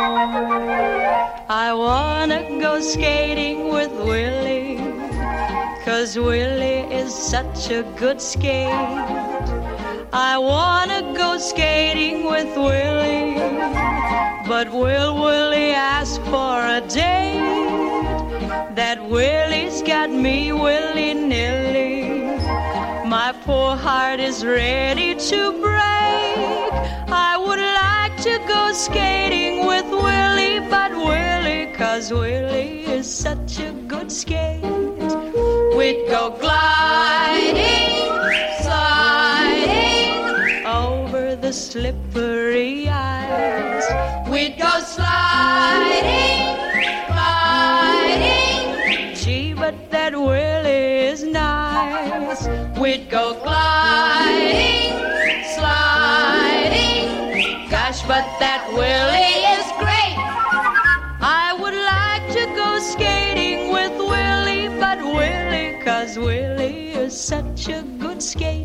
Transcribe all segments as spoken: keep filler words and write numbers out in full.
I wanna go skating with Willie, 'cause Willie is such a good skate. I wanna go skating with Willie, but will Willie ask for a date? That Willie's got me willy-nilly. My poor heart is ready to break. I would like to go skating with Willie, but Willie, 'cause Willie is such a good skate. We'd go gliding, sliding over the slippery ice. We'd go sliding, gliding. Gee, but that Willie is nice. We'd go gliding, sliding. Gosh, but that Willie is great. I would like to go skating with Willie, but Willie, 'cause Willie is such a good skate.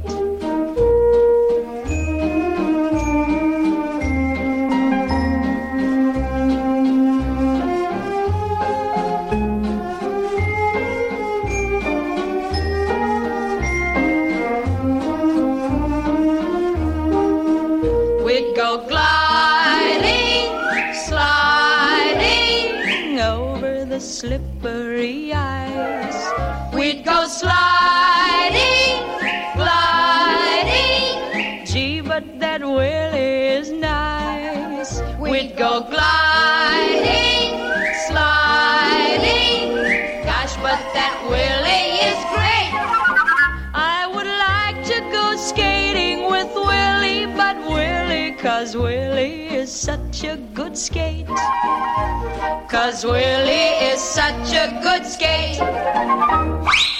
We'd go gliding, sliding over the slippery ice. We'd go sliding, gliding. Gee, but that Willie is nice. We'd go gliding, sliding. Gosh, but that Willie is great. I would like to go skating with Willie, but Willie, 'cause Willie is such a good skate. 'Cause Willie is such a good skate.